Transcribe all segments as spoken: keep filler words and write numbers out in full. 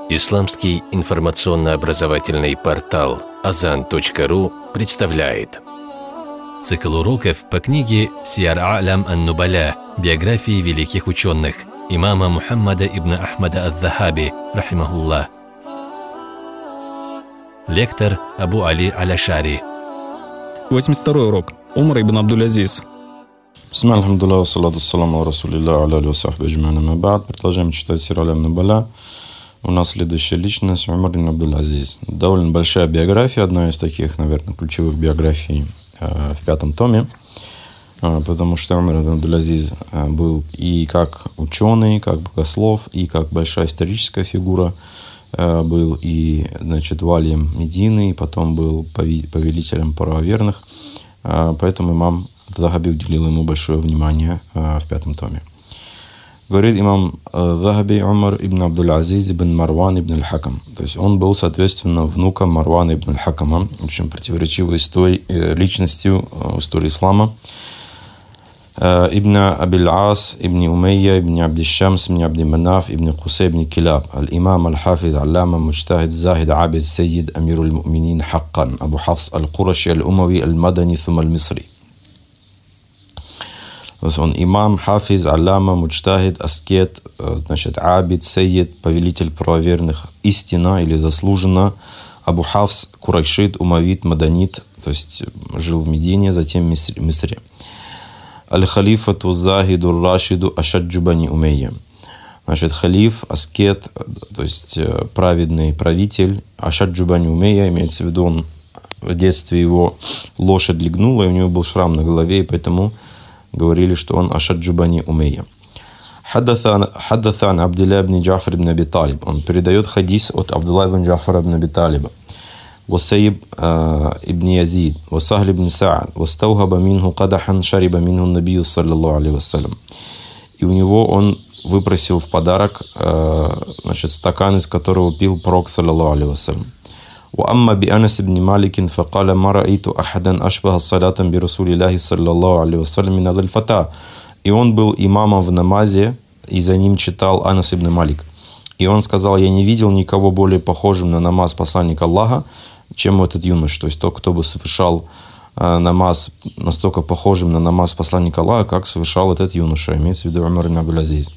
Исламский информационно-образовательный портал азан точка ру представляет цикл уроков по книге «Сияр А'лям ан-Нубаля. Биографии великих ученых» имама Мухаммада ибн Ахмада ад-Дахаби, рахимахуллах. Лектор Абу Али Аль-Ашари. восемьдесят второй урок. Умар ибн Абдуль-Азиз. Бисмилlah, алхамдулилlah, салату ассаламу расулилля, аля сахби аджма'ин, ама ба'д. Продолжаем читать Сир А'лям ан-Нубаля. У нас следующая личность Умар ибн Абдуль-Азиз. Довольно большая биография, одна из таких, наверное, ключевых биографий э, в пятом томе, э, потому что Умар ибн Абдуль-Азиз э, был и как ученый, как богослов, и как большая историческая фигура, э, был и, значит, валием Медины, и потом был повелителем правоверных, э, поэтому имам Захаби уделил ему большое внимание э, в пятом томе. Говорит имам Захаби: Умар ибн Абдуль-Азиз ибн Марван ибн аль-Хакам. То есть он был, соответственно, внуком Марвана ибн аль-Хакама, очень противоречивой истории, личностью в истории ислама. Ибн Абиль-Ас, ибн Умейя, ибн Абдиш-Шамс, ибн Абди-Манаф, ибн Кусей, ибн Килаб. Аль-Имам аль-Хафиз, аллама, муджтахид, захид, абид, сайид, амиру аль-муминин, хаккан. Абу Хафс аль-Кураши, аль-Умави, аль-Мадани, thumma аль-Мисри. То есть он имам, хафиз, аллама, муджтахид, аскет, значит, абид, сайид, повелитель правоверных, истина или заслуженно. Абу Хафс, Курайшид, Умавит, Маданит, то есть жил в Медине, затем в Мисре. Аль-Халифату, Захиду, Рашиду, Ашаджу бани Умейя. Значит, халиф, аскет, то есть праведный правитель, Ашаджу бани Умейя, имеется в виду, он в детстве его лошадь легнула, и у него был шрам на голове, и поэтому говорили, что он Ашаджу бани Умейя. Хаддасан Абдилля ибн Джафар ибн Аби Талиб. Он передает хадис от Абдулла ибн Джафара ибн Аби Талиба. Васаиб ибн Язид, Васахль ибн Саад, Вастаухаба минху кадахан шариба минху набию саллаллаху алейхи вассалям. И у него он выпросил в подарок, значит, стакан, из которого пил пророк саллаллаху алейхи вассалям. وأما بأنس بن مالك فقال ما رأيت أحدا أشبه الصلاة برسول الله صلى الله عليه وسلم من هذا الفتى. И он был имамом в намазе, и за ним читал Анас ибн Малик. И он сказал: я не видел никого более похожим на намаз посланника Аллаха, чем этот юнош. То есть тот, кто бы совершал э, намаз настолько похожим на намаз посланника Аллаха, как совершал этот юноша. Имеется в виду Умар ибн Абдуль-Азиз.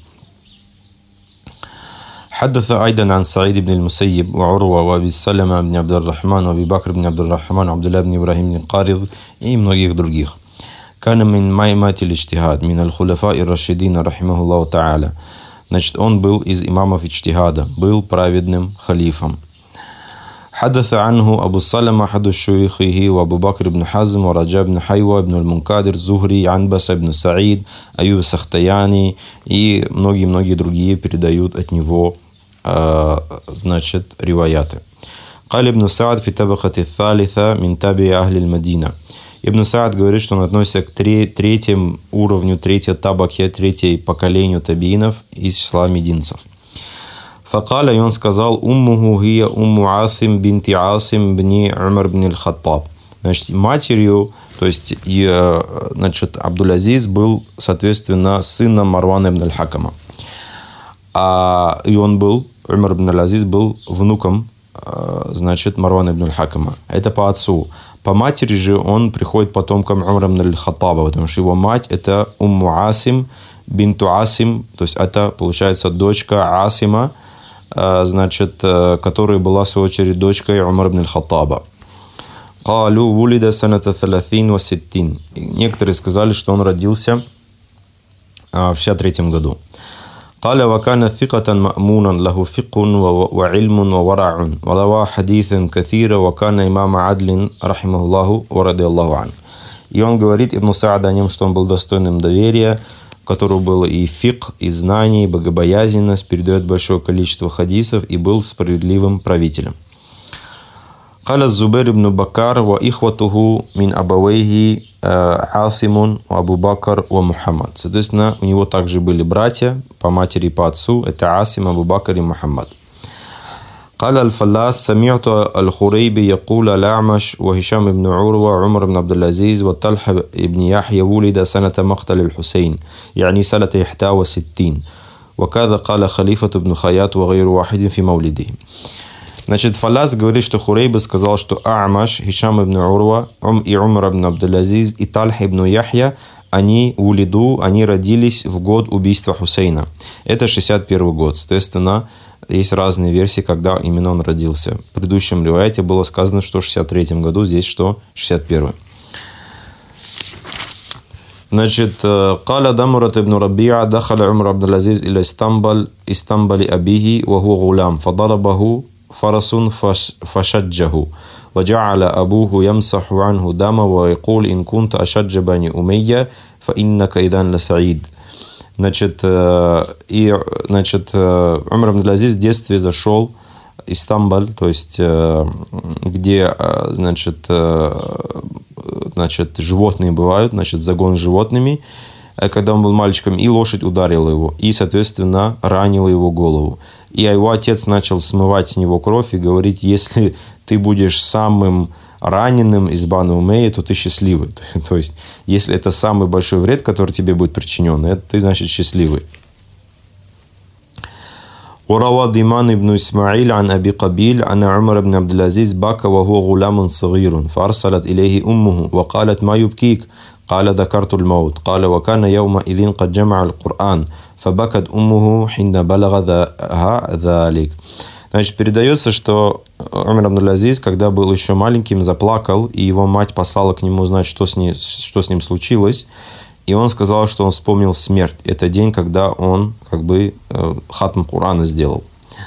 حدث أيضا عن سعيد بن المسيب وعروة وأبي سلمة بن عبد الرحمن وأبي بكر بن عبد الرحمن وعبد الله بن إبراهيم بن قارض и многих других. كان من مائمة الاجتهاد من الخلفاء الراشدين رحمه الله تعالى. Значит, он был из имамов иджтихада, был праведным халифом. حدث عنه أبو سلمة أحد شيوخه وأبو بكر بن حزم ورجاء بن حيوة بن المنكدر زهري عنبس بن سعيد أيوب السختياني и многие-многие другие передают от него, значит, риваяты. قال ابن سعد في طبقة الثالثة من تابع أهل المدينة. Ибн Саад говорит, что он относится к третьему уровню, третьей табаке, третьей поколению табиинов из числа мединцев. فقال, и он сказал: уммуху хия умму Асим бинти Асим бни Умар бни аль-Хаттаб. Значит, матерью, то есть, и, значит, Абдуль-Азиз был, соответственно, сыном Марвана ибн аль-Хакама. А, и он был, Умар ибн аль-Азиз был внуком, значит, Марвана ибн аль-Хакама. Это по отцу. По матери же он приходит потомкам Умара ибн аль-Хаттаба, потому что его мать это умму Асим бинту Асим, то есть это, получается, дочка Асима, значит, которая была, в свою очередь, дочкой Умара ибн аль-Хаттаба. قالوا ولد سنة ثلاثين وستين. Некоторые сказали, что он родился в шестьдесят третьем году. قال وكان ثقة مأمونا له فقه وعلم وورع وروى حديثا كثيرا وكان إمام عدل رحمه الله ورضي الله عنه. И он говорит, Ибн Саад, о нем, что он был достойным доверия, у которого было и фикх, и знание, и богобоязненность, передает большое количество хадисов и был справедливым правителем. قال الزبير بن بكر وإخوته من أبويه عاصم وأبو بكر ومحمد. Соответственно, у него также были братья по матери и по отцу. Это Асим, Абу Бакр и Мухаммад. قال الفلاس سمعت الخريبي يقول الأعمش وهشام بن عروة وعمر بن عبد العزيز وطلحة بن يحيى ولد سنة مقتل الحسين يعني سنة واحد وستين وكذا قال خليفة بن خياط وغير واحد في مولده. Значит, Фаляс говорит, что Хурейба сказал, что А'маш, Хишам ибн Урва и Умар ибн Абдул-Азиз и Тальха ибн Яхья, они в Улиду, они родились в год убийства Хусейна. Это шестьдесят первый год. Соответственно, есть разные версии, когда именно он родился. В предыдущем риваяте было сказано, что в шестьдесят третьем году, здесь что шестьдесят первый. Значит, قال دمرة ابن ربيعة دخل عمر عبد العزيز إلى اسطنبول اسطنبول أبيه وهو غلام فضربه فرس فشجه وجعل أبوه يمسح عنه دم ويقول إن كنت أشج بني أمية فإنك إذا لسعيد. Значит, и, значит, Умар ибн Абдул-Азиз в детстве зашел в Стамбул, то есть, где, значит, значит, животные бывают, значит, загон с животными, когда он был мальчиком, и лошадь ударила его, и, соответственно, ранила его голову. И его отец начал смывать с него кровь и говорить, если ты будешь самым раненым из Бану Умейи, то ты счастливый. То есть, если это самый большой вред, который тебе будет причинен, это ты, значит, счастливый. وروى ديمان بن إسماعيل عن أبي قبيل أن عمر بن عبد العزيز بكى وهو غلام صغير فأرسلت إليه أمه وقالت ما يبكيك؟ قال ذكرت الموت. قال وكان يومئذ قد جمع القرآن فبكت أمه حين بلغ ذلك. Значит, передается, что Умар ибн Абдул-Азиз, когда был еще маленьким, заплакал, и его мать послала к нему узнать, что с, ней, что с ним случилось. И он сказал, что он вспомнил смерть. Это день, когда он как бы хатм Курана сделал.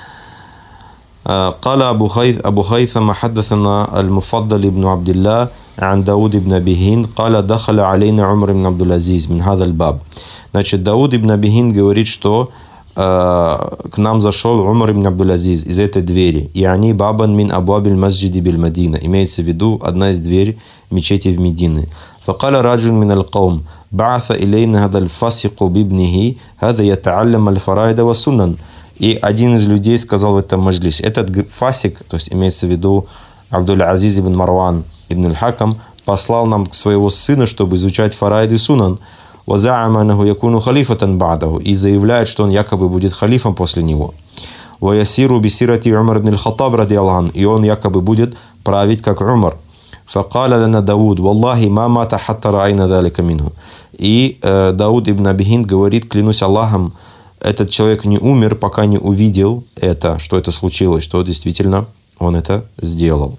قال أبو خيث أبو خيثم حدثنا المفضل بن عبد الله عن داود بن أبي هند قال دخل علينا عمر بن عبد العزيز من هذا الباب. Значит, Дауд ибн Аби Хинд говорит, что к нам зашел Умар ибн Абдул-Азиз из этой двери. И они бабан мин абуабиль масджиди биль Мадина. Имеется в виду одна из дверей мечети в Медине. فقال رجل من القوم بعث إلينا هذا الفاسق بابنه هذا يتعلم الفرائض والسنن. И один из людей сказал в этом маджлисе, этот фасик, то есть имеется в виду Абдул-Азиз ибн Марван ибн аль-Хакам, послал нам своего сына, чтобы изучать фарайд и сунан. وزعم أنه يكون خليفة بعده, и заявляет, что он якобы будет халифом после него. ويسير بسيرة عمر بن الخطاب رضي الله عنه, и он якобы будет править как Умар. فقال لنا داود والله ما مات حتى رأينا ذلك منه. И э, Дауд ибн Аби Хинд говорит, клянусь Аллахом, этот человек не умер, пока не увидел это, что это случилось, что действительно он это сделал.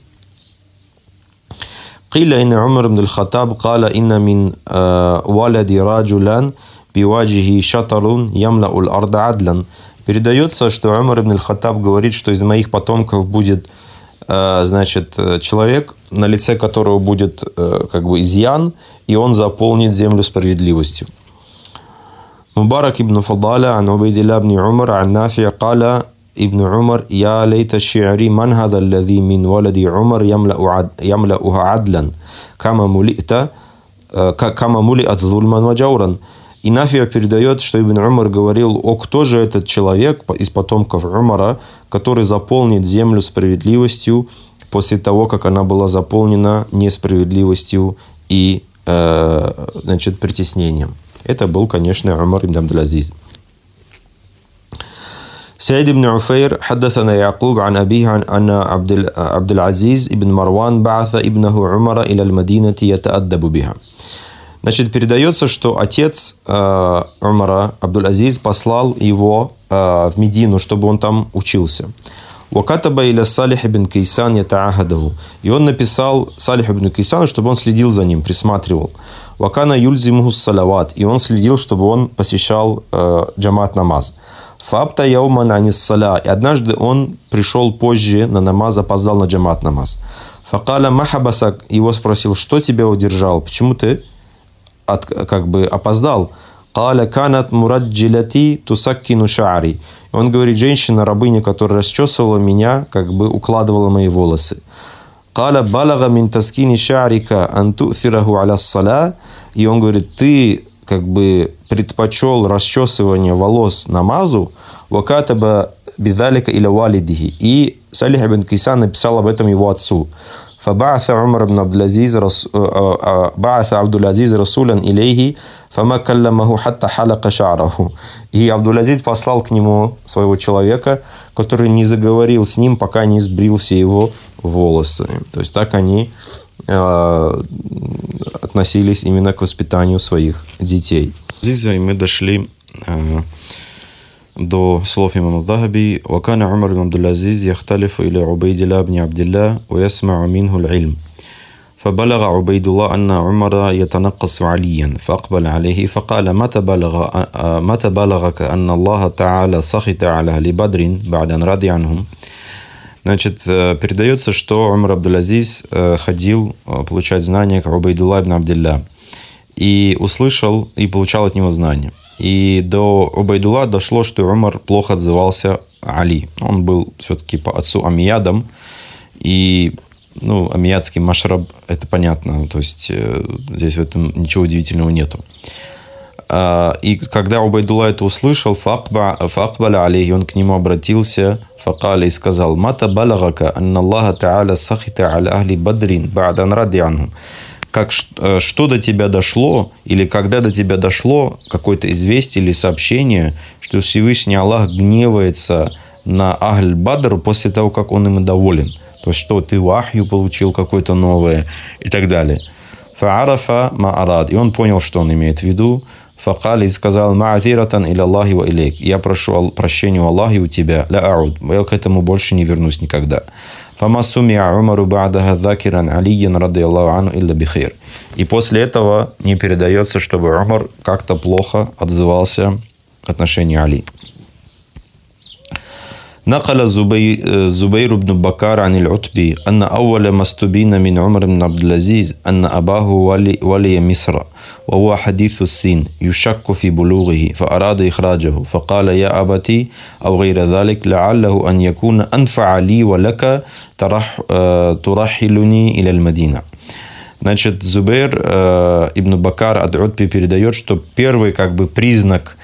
قيل إن عمر بن الخطاب قال إن من ولد رجلا بوجهه شطر يملأ الأرض عدلا. Передается, что Умар ибн аль-Хаттаб говорит, что из моих потомков будет, значит, человек, на лице которого будет как бы изъян, и он заполнит землю справедливостью. Мубарак ибн Фадаля ан Убайдилля ибн Умар ан Нафи' قال ابن عمر يا ليت الشعري من هذا الذي من ولد عمر يملأ يملأها عدلا كما ملئت كما ملئت ظلما وجورا. И Нафия передает, что Ибн Умар говорил, о, кто же этот человек из потомков Умара, который заполнит землю справедливостью после того, как она была заполнена несправедливостью и, э, значит, притеснением. Это был, конечно, Умар ибн Абдул-Азиз. سعيد بن عفير حدثنا يعقوب عن أبيه عن أن عبد عبد العزيز ابن مروان بعث ابنه عمر إلى المدينة يتأدب بها. Значит, передается, что отец э, Умара, Абдул-Азиз, послал его э, в Медину, чтобы он там учился. وكتب إلى صالح بن كيسان يتعاهده. И он написал Салих ибн Кайсану, чтобы он следил за ним, присматривал. وكان يلزمه الصلوات. И он следил, чтобы он посещал э, джамат намаз. Фабта яуман анис саля. И однажды он пришел позже на намаз, опоздал на джамат намаз. Факаля махабасак. Его спросил, что тебя удержал? Почему ты от, как бы опоздал? Каля канат мураджилати тусаккину шаари. Он говорит, женщина, рабыня, которая расчесывала меня, как бы укладывала мои волосы. Каля балага мин таскини шаарика ан ту'thираху аля саля. И он говорит, ты как бы предпочел расчесывание волос намазу, вакатаба бидалика иля валидихи. И Салих ибн Кайсан написал об этом его отцу. Фаба'атha Умар ибн Абдул-Азиз Абдул-Азиз расулян илейхи فما كلمه حتى حلق شعره. И Абдул-Азиз послал к нему своего человека, который не заговорил с ним, пока не сбрил все его волосы. То есть так они э, относились именно к воспитанию своих детей. Здесь мы дошли э, до слов имама Захаби: وكان عمر بن عبد العزيز يختلف إلى عبيد الله بن عبد الله ويسمع منه العلم فبلغ عبيد الله أن عمر يتنقص عليا فأقبل عليه فقال: متى بلغ متى بلغك أن الله تعالى سخط على أهل بدر بعد أن رضي عنهم. Значит, передается, что Умар Абдул-Азиз ходил получать знания к Убайдуллах ибн Абдилля и услышал и получал от него знания. И до Убайдулла дошло, что Умар плохо отзывался Али. Он был все-таки по отцу амиядом, и ну, амиядский машраб, это понятно, то есть здесь в этом ничего удивительного нету. И когда Убайдулла это услышал, факбаля алейхи, он к нему обратился, факаля и сказал: мата балагака анна Аллаха та'аля сахита аля ахли бадрин ба'дан ради анхум. Как, что до тебя дошло, или когда до тебя дошло какое-то известие или сообщение, что Всевышний Аллах гневается на Ахль Бадр после того, как он им доволен. То есть, что ты вахью получил какое-то новое и так далее. Фаарафа маарад. И он понял, что он имеет в виду. Факали и сказал: ма'атиратан иля Аллахи ва илейк. Я прошу прощения у Аллаха и у тебя. Ля ауд. Я к этому больше не вернусь никогда. Фама сумиа Умару ба'даха закиран алиян ради Аллаху ану илля бихир. И после этого не передается, чтобы Умар как-то плохо отзывался в отношении Али. نقل زبير بن بكار عن العتبي أن أول ما استبين من عمر بن عبد العزيز أن أباه ولي, ولي مصر وهو حديث السن يشك في بلوغه فأراد إخراجه فقال: يا أبتي أو غير ذلك لعله أن يكون أنفع لي ولك ترح ترحلني إلى المدينة. Значит, Зубейр э, ибн Бакар от Утби передает, что первый как бы признак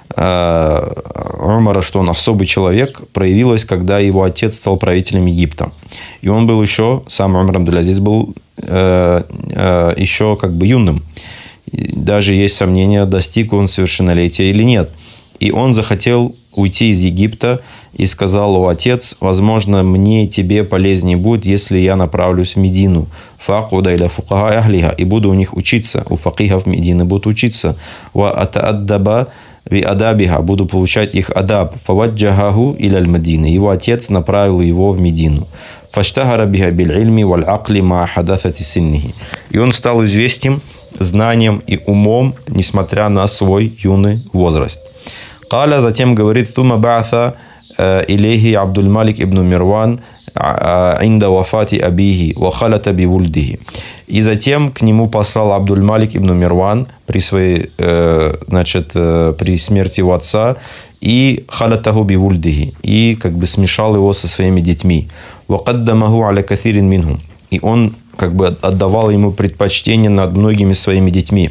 Умара, что он особый человек, проявилось, когда его отец стал правителем Египта. И он был еще, сам Умар Абдул-Азиз был э, э, еще как бы юным. Даже есть сомнения, достиг он совершеннолетия или нет. И он захотел уйти из Египта и сказал: о, отец, возможно, мне и тебе полезнее будет, если я направлюсь в Медину. Факуда иля фукаха ахлиха. И буду у них учиться. У факихов Медины будут учиться. Ва атааддаба ви адабиха. Буду получать их адаб. Фаваджахаху иля аль-Мадины. Его отец направил его в Медину. Фаштахара биха биль ильми валь акли ма хадасати синнихи. И он стал известен знанием и умом, несмотря на свой юный возраст. Каля затем говорит: «Тума ба'атha илейхи Абдул-Малик ибн Мирван инда вафати абихи ва халата би вульдихи». И затем к нему послал Абдул-Малик ибн Мирван при, своей, значит, при смерти его отца и халатаху би вульдихи, и как бы смешал его со своими детьми. Ва каддамаху аля каthирин минхум. И он как бы отдавал ему предпочтение над многими своими детьми.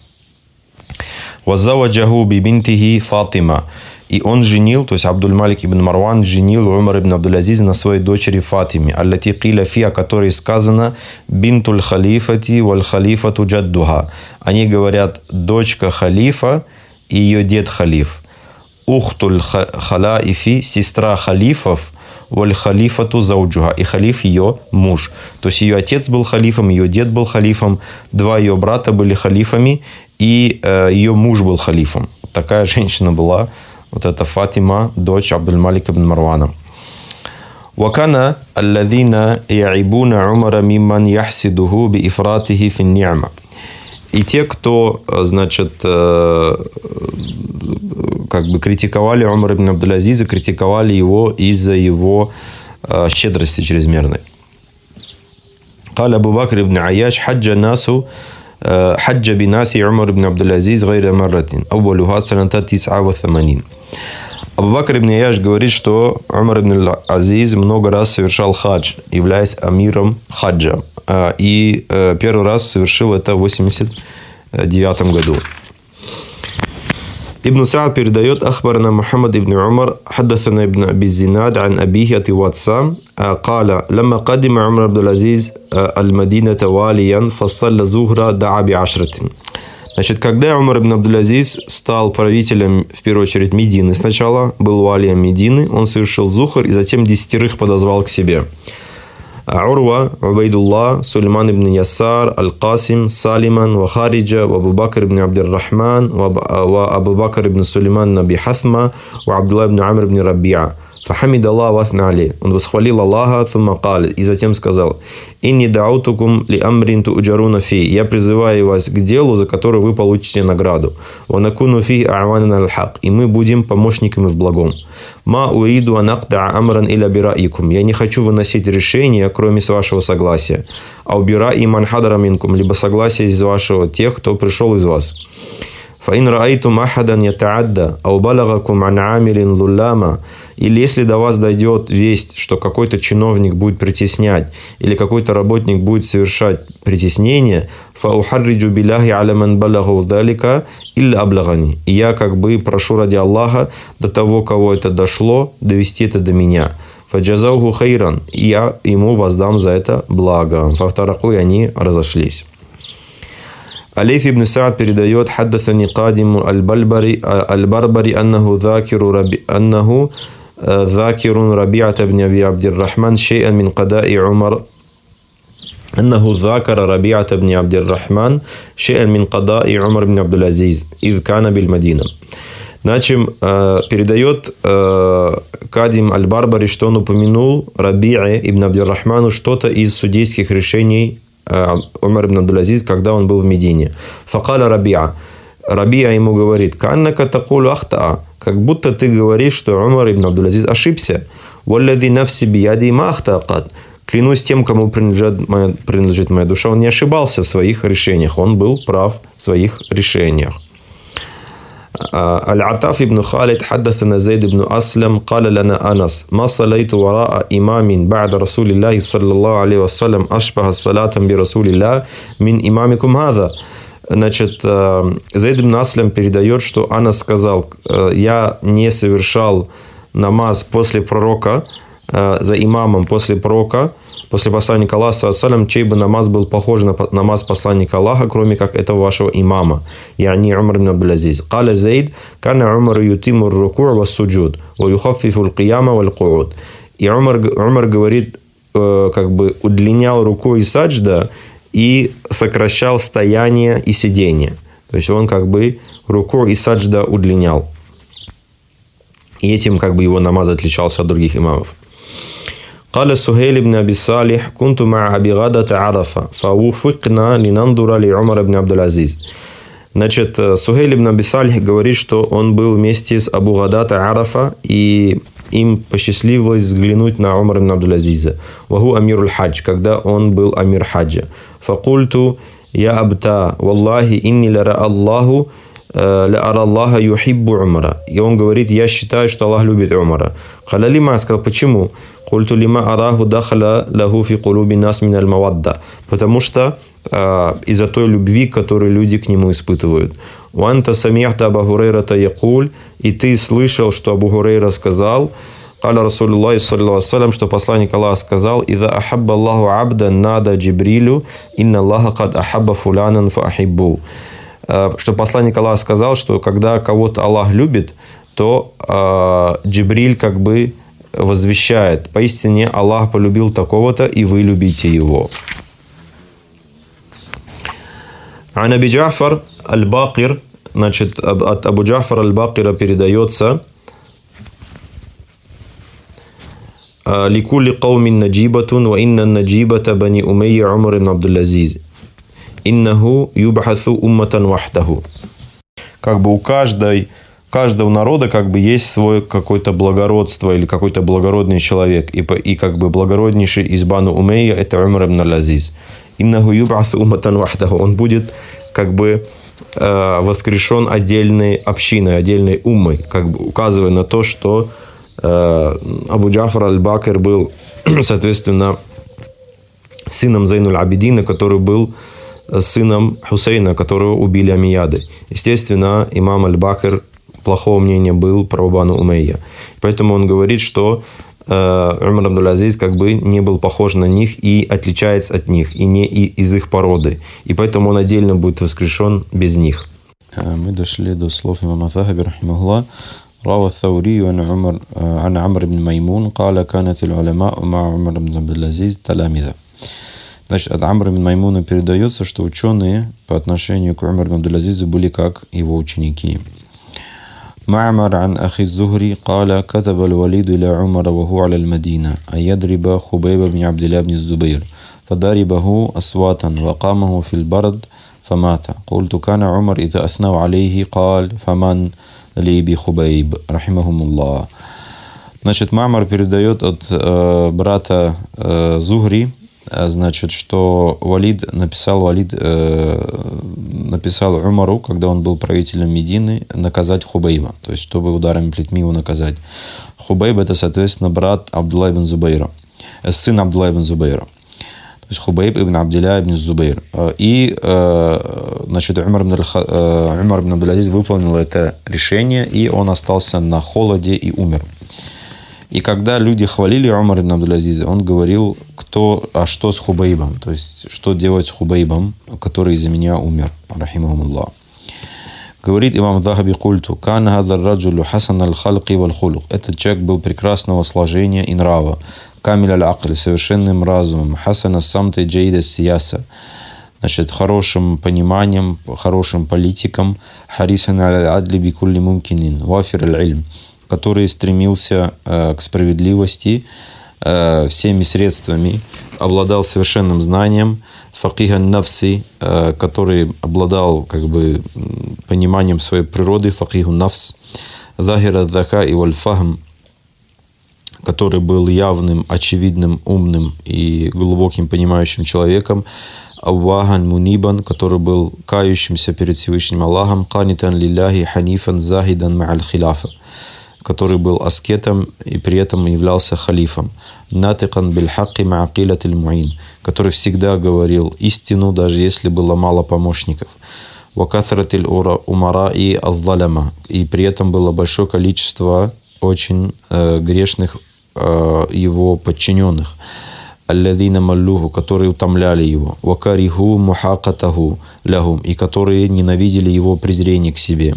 Вазаваджаху би бинтихи Фатима. И он женил, то есть Абдул-Малик ибн Марван женил Умар ибн Абдул-Азиза на своей дочери Фатиме, аллати киля фи, о которой сказано: бинтуль халифати валь халифату джаддуха. Они говорят: дочка халифа и ее дед халиф. Ухтуль халаифи, сестра халифов, валь халифату зауджуха, и халиф ее муж. То есть ее отец был халифом, ее дед был халифом, два ее брата были халифами, и э, ее муж был халифом. Такая женщина была, вот эта Фатима, дочь Абдул-Малика ибн Марвана. وَكَانَ الَّذِينَ يَعِبُونَ عُمَرَ مِمَّنْ يَحْسِدُهُ بِإِفْرَاتِهِ فِي النِّعْمَةِ. И те, кто, значит, э, как бы критиковали Умара ибн Абдул-Азиза, критиковали его из-за его э, щедрости чрезмерной. قال أبو بكر بن عياش حج الناس حج بناس عمر بن عبد العزيز غير مرة أولها سنة تسعة وثمانين. Абу Бакр ибн Аяш говорит, что Умар ибн Азиз много раз совершал хадж, являясь амиром хаджа. И первый раз совершил это в восемьдесят девятом году. Ибн Саад передает: أخبرنا محمد بن عمر حدثنا ابن أبي الزناد عن أبيه от его отца قال لما قدم عمر بن العزيز المدينة واليا فصلى الظهر دعا بعشرة. Значит, когда Умар ибн Абдуль-Азиз стал правителем, в первую очередь, Медины сначала, был валием Медины, он совершил зухр и затем десятерых подозвал к себе. Урва, Убайдуллах, Сулейман ибн Ясар, Аль-Касим, Салиман, ва Хариджа, ва Абу Бакр ибн Абдир-Рахман, ва Абу Бакр ибн Сулейман наби Хасма, ва Абдуллах ибн Амр ибн Рабиа. Фахамид Аллах васна али. Он восхвалил Аллаха, цумма кал, и затем сказал: «Инни даутукум ли амрин ту'джаруна фи». Я призываю вас к делу, за которое вы получите награду. Ва накуну фи а'ванан аль-хак. И мы будем помощниками в благом. Ма уиду анакда амран иля бираикум. Я не хочу выносить решения, кроме с вашего согласия. А убира и манхадара минкум, либо согласие из вашего тех, кто пришел из вас. Фаин раайтум ахадан ятаадда, ау балагакум ан амилин луллама. Или если до вас дойдет весть, что какой-то чиновник будет притеснять, или какой-то работник будет совершать притеснение, фаухарриджу билляхи аля ман балагу далика илля аблагани. И я как бы прошу ради Аллаха до того, кого это дошло, довести это до меня. Фаджазауху хайран. И я ему воздам за это благо. Фафтараку, и они разошлись. Алейф ибн Саад передает: «Хаддасани Кадиму аль-Барбари аннаху закиру раби аннаху закирун Раби'ата ибн Аби Абдир-Рахман шей'ан мин када'i Умар аннаху закара Раби'ата ибн Абдир-Рахман шей'ан мин када'i Умар ибн Абдуль-Азиз ид кана биль-Мадина». Значит, передает Кадим аль-Барбари, что он упомянул Раби'е ибн Абдир-Рахману что-то из судейских решений Умар ибн Абдуль-Азиз, когда он был в Медине. Факаля Рабиа. Рабиа ему говорит: «Каннака такулу ахтаа». Как будто ты говоришь, что Умар ибн Абдуль-Азиз ошибся. «Валлади нафси бияди ма ахтаакат». Клянусь тем, кому принадлежит моя, принадлежит моя душа, он не ошибался в своих решениях. Он был прав в своих решениях. Аль-Атаф ибн Халид حدثنا زيد بن أسلم قال لنا أنس ما صليت وراء إمام بعد رسول الله صلى الله عليه وسلم أشبه الصلاة برسول الله من إمامكم هذا. Значит, Зейд ибн Аслям передает, что Анас сказал: я не совершал намаз после пророка, за имамом после пророка, после посланника Аллаха, чей бы намаз был похож на намаз посланника Аллаха, кроме как этого вашего имама, яни Умар ибн Абдуль-Азиз. Каля Зейд, кана Умар ютиму р-руку' ва-суджуд, ва юхаффифу л-кияма валь-ку'уд. И Умар, Умар говорит, как бы удлинял руку и саджда и сокращал стояние и сидение. То есть он как бы руку и саджда удлинял. И этим как бы его намаз отличался от других имамов. قال سهيل بن أبي صالح كنت مع أبي غادة عرفة فوفقنا لننظر لعمر بن عبد العزيز. Значит, Сухейль ибн Аби Салих говорит, что он был вместе с Абу Гадата Арафа, и им посчастливилось взглянуть на Умар ибн Абдуль-Азиза. Ваху амируль хадж, когда он был амир хаджа. Факульту я абта, валлахи инни лара Аллаху ля ара Аллаха юхиббу Умара. И он говорит: я считаю, что Аллах любит Умара. Халалима, сказал: почему? Культу лима араху дахала лаху фи кулуби нас мин аль-мавадда. Потому что э, из-за той любви, которую люди к нему испытывают. Уанта самихта Абу Хурейрата якуль. И ты слышал, что Абу Хурейра сказал: Каля Расулуллах саллаллаху алейхи ва саллям, что посланник Аллаха сказал: «Иза ахабба Аллаху абдан нада Джибрилю, инна Аллаха кад ахабба фулянан фа ахиббу». Что посланник Аллаха сказал, что когда кого-то Аллах любит, то э, Джибриль как бы возвещает: поистине Аллах полюбил такого-то, и вы любите его. Ан Аби Джафар аль-Бакир, значит, от Абу Джафара аль-Бакира передается: «Ликулли каумин наджибатун, ва инна наджибата бани Умейя Умар ибн Абдуль-Азиз. Иннаху юбхасу умматан вахдаху». Как бы у каждой, каждого народа как бы есть свое какое-то благородство или какой-то благородный человек. И, и как бы благороднейший из бану Умейя — это Умар ибн Абдуль-Азиз. Иннаху юбхасу умматан вахдаху. Он будет как бы э, воскрешен отдельной общиной, отдельной уммой, как бы указывая на то, что э, Абу Джафар аль-Бакир был, соответственно, сыном Зейнуль Абидина, который был сыном Хусейна, которого убили амияды. Естественно, имам аль-Бакир плохого мнения был про бану Умейя. Поэтому он говорит, что Умар ибн Абдул-Азиз как бы не был похож на них и отличается от них, и не из их породы. И поэтому он отдельно будет воскрешен без них. Мы дошли до слов имама Захаби, рахимахуллах. روى الثوري عن عمر عن عمرو بن ميمون قال كانت العلماء مع عمر بن عبد العزيز تلامذة. Значит, от Амра бин Маймуна передается, что ученые по отношению к Умару бин Абдул-Азизу были как его ученики. معمر عن أخي الزهري قال كتب الوليد إلى عمر وهو على المدينة أن يضرب خبيب بن عبد الله بن الزبير فضربه أصواتا وقامه في البرد فمات. قلت كان عمر إذا أثنوا عليه قال فمن ли би Хубейб, рахимахумуллах. Значит, Мамар передает от э, брата э, Зухри, э, значит, что Валид написал, Валид э, написал Умару, когда он был правителем Медины, наказать Хубейба, то есть, чтобы ударами плетьми его наказать. Хубейб — это, соответственно, брат Абдулла ибн Зубейра, э, сын Абдулла ибн Зубейра. Хубейб ибн Абдилля ибн Зубейр. И, значит, Умар ибн Абдул-Азиз выполнил это решение, и он остался на холоде и умер. И когда люди хвалили Умар ибн Абдул-Азиза, он говорил, кто, а что с Хубейбом, то есть, что делать с Хубейбом, который из-за меня умер, рахимахумуллах. Говорит имам Захаби: культу, кан хазар раджулю хасан аль-халки валь-хулук. Этот человек был прекрасного сложения и нрава. Камиль аль-акли, совершенным разумом. Хасан ас-самты джейда сияса. Значит, хорошим пониманием, хорошим политиком. Харисан аль-адли бикулли мумкинин. Вафир аль-ильм. Который стремился э, к справедливости э, всеми средствами. Обладал совершенным знанием. Факихан нафси, э, который обладал как бы пониманием своей природы. Факиху нафс. Захира зака и валь-фахм, который был явным, очевидным, умным и глубоким понимающим человеком. Аввахан мунибан, который был кающимся перед Всевышним Аллахом. Канитан лилляхи ханифан захидан ма'аль хиляфа, который был аскетом и при этом являлся халифом. Натикан биль хакки ма'акилат аль-муин, который всегда говорил истину, даже если было мало помощников. Вакатhrат аль-умара и аззалама, и при этом было большое количество очень э, грешных э, его подчиненных. Аллазина маллуху, которые утомляли его. Вакариху мухакатаху лягум, и которые ненавидели его презрение к себе.